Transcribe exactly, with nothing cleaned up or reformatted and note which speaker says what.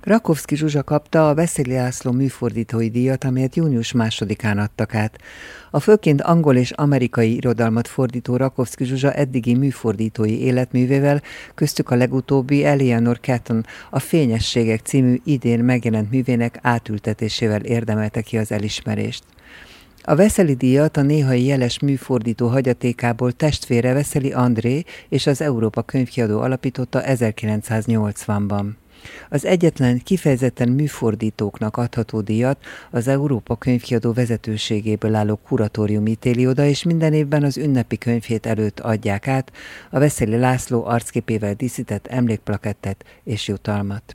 Speaker 1: Rakovszky Zsuzsa kapta a Veszeli László műfordítói díjat, amelyet június másodikán adtak át. A főként angol és amerikai irodalmat fordító Rakovszky Zsuzsa eddigi műfordítói életművével, köztük a legutóbbi Eleanor Catton a Fényességek című idén megjelent művének átültetésével érdemelte ki az elismerést. A Veszeli díjat a néhai jeles műfordító hagyatékából testvére Veszeli André és az Európa Könyvkiadó alapította ezerkilencszáznyolcvanban. Az egyetlen kifejezetten műfordítóknak adható díjat az Európa Könyvkiadó vezetőségéből álló kuratórium ítéli oda, és minden évben az ünnepi könyvhét előtt adják át a Veszeli László arcképével díszített emlékplakettet és jutalmat.